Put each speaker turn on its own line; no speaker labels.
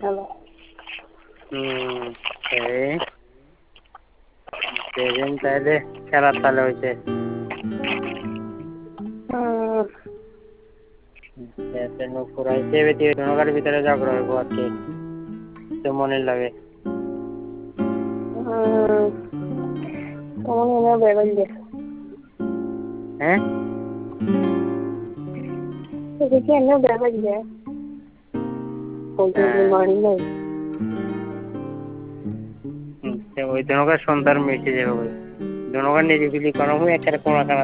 Hello.
এই সেদিন তাহলে খেলার তালে হয়েছে নুপুর আইসে নৌকার ভিতরে ঝগড়া হইব আর কি তো মনে লাগে হ্যাঁ ওই জনকার সন্তান মিশে যাবে ওই জনকার নিজে ফিলি কোনো একটা কোন